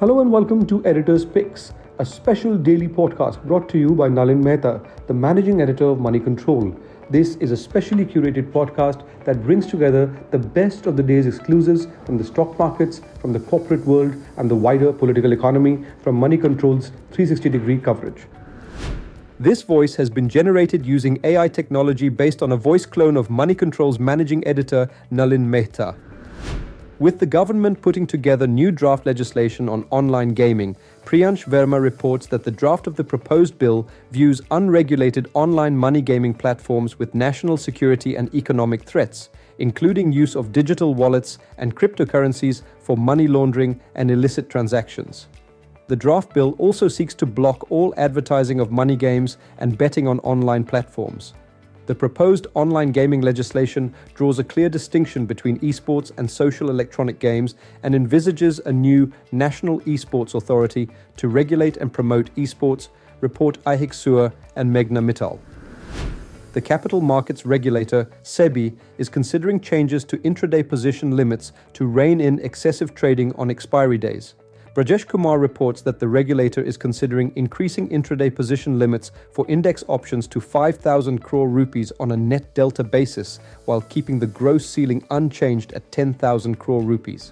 Hello and welcome to Editor's Picks, a special daily podcast brought to you by Nalin Mehta, the managing editor of Money Control. This is a specially curated podcast that brings together the best of the day's exclusives from the stock markets, from the corporate world, and the wider political economy from Money Control's 360-degree coverage. This voice has been generated using AI technology based on a voice clone of Money Control's managing editor, Nalin Mehta. With the government putting together new draft legislation on online gaming, Priyansh Verma reports that the draft of the proposed bill views unregulated online money gaming platforms with national security and economic threats, including use of digital wallets and cryptocurrencies for money laundering and illicit transactions. The draft bill also seeks to block all advertising of money games and betting on online platforms. The proposed online gaming legislation draws a clear distinction between esports and social electronic games and envisages a new National Esports Authority to regulate and promote esports, report Aihik Suer and Meghna Mittal. The capital markets regulator, SEBI, is considering changes to intraday position limits to rein in excessive trading on expiry days. Brajesh Kumar reports that the regulator is considering increasing intraday position limits for index options to 5,000 crore rupees on a net delta basis, while keeping the gross ceiling unchanged at 10,000 crore rupees.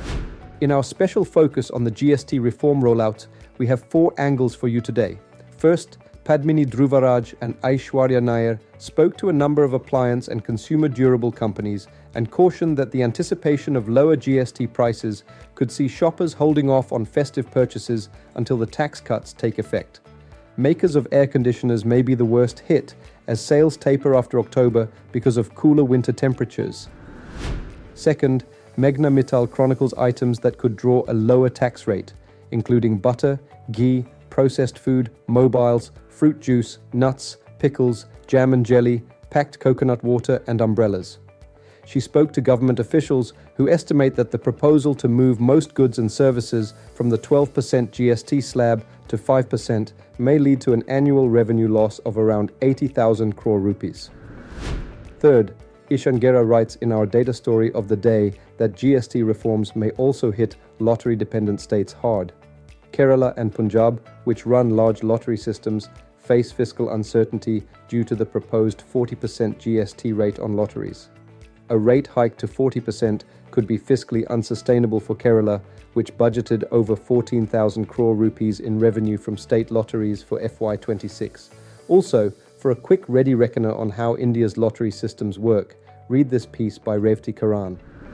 In our special focus on the GST reform rollout, we have 4 angles for you today. First, Padmini Dhruvaraj and Aishwarya Nair spoke to a number of appliance and consumer durable companies and cautioned that the anticipation of lower GST prices could see shoppers holding off on festive purchases until the tax cuts take effect. Makers of air conditioners may be the worst hit as sales taper after October because of cooler winter temperatures. Second, Meghna Mittal chronicles items that could draw a lower tax rate, including butter, ghee, processed food, mobiles, fruit juice, nuts, pickles, jam and jelly, packed coconut water, and umbrellas. She spoke to government officials who estimate that the proposal to move most goods and services from the 12% GST slab to 5% may lead to an annual revenue loss of around 80,000 crore rupees. Third, Ishan Gera writes in our data story of the day that GST reforms may also hit lottery-dependent states hard. Kerala and Punjab, which run large lottery systems, face fiscal uncertainty due to the proposed 40% GST rate on lotteries. A rate hike to 40% could be fiscally unsustainable for Kerala, which budgeted over 14,000 crore rupees in revenue from state lotteries for FY26. Also, for a quick ready reckoner on how India's lottery systems work, read this piece by Revati Karan.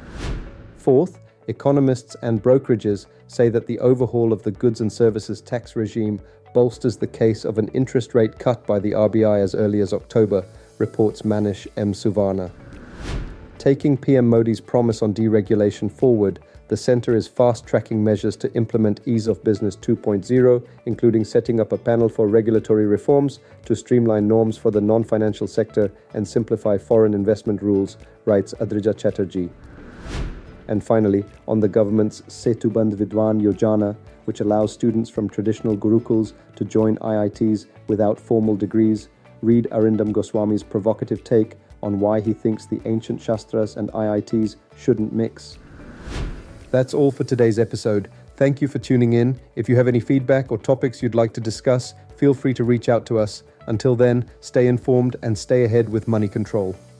Fourth, economists and brokerages say that the overhaul of the goods and services tax regime bolsters the case of an interest rate cut by the RBI as early as October, reports Manish M. Suvarna. Taking PM Modi's promise on deregulation forward, the centre is fast-tracking measures to implement Ease of Business 2.0, including setting up a panel for regulatory reforms to streamline norms for the non-financial sector and simplify foreign investment rules, writes Adrija Chatterjee. And finally, on the government's Setubandh Vidwan Yojana, which allows students from traditional gurukuls to join IITs without formal degrees, read Arindam Goswami's provocative take on why he thinks the ancient Shastras and IITs shouldn't mix. That's all for today's episode. Thank you for tuning in. If you have any feedback or topics you'd like to discuss, feel free to reach out to us. Until then, stay informed and stay ahead with Money Control.